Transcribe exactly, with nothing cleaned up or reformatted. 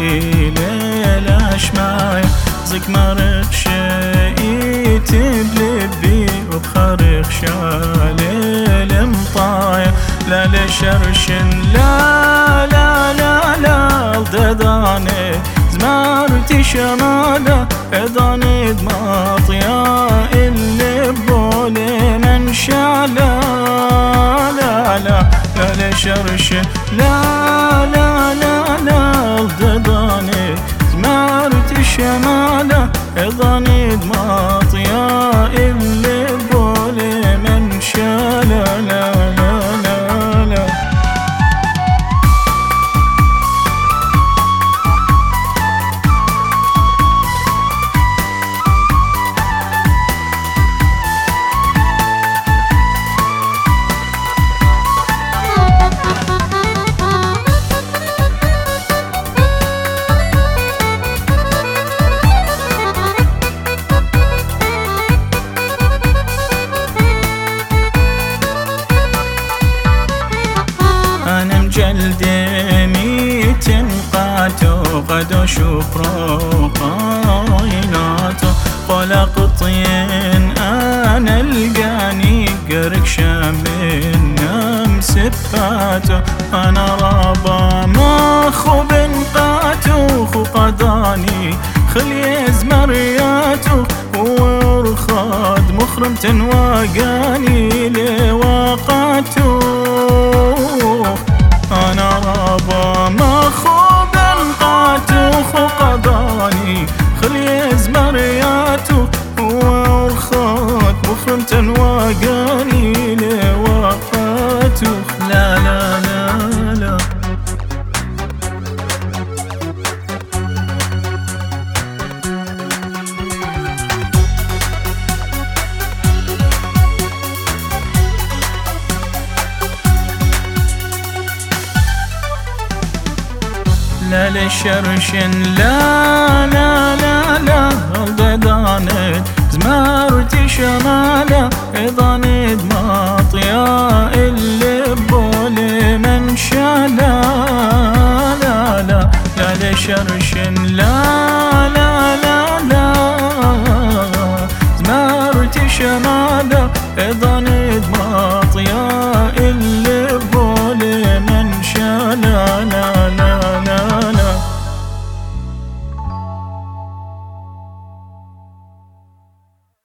ليش ما يحزك مرق شئيت بلبي وبخرق شالي مطايا لا لشرشن لا لا لا لا ضداني زمارتي شمالة اضاني دماطيا اللي بولي من شالا لا لا لا لشرشن لا لا لا لا ضداني زمارتي شمالة اضاني دماطيا اللي بولي من شالا لا لا لا لا جلدي ميتن قاتو غدو شفرو قايناتو خلق طين انا القاني قرق شامن نام سفاتو انا رابا ما خو بنقاتو خو قداني خليز مرياتو ورخاد مخرم تنواقاني لواقاتو أنا رابا ما خوب انقاتو خو قضاني خليز مرياتو ورخات مخرمة واقاني لوقاتو لا لا لا لا لا لشرشن لا لا لا لا ضدانت زمارتي شمالة اضاني دماطيا اللي بولي من شالا لا لا لا لشرشن لا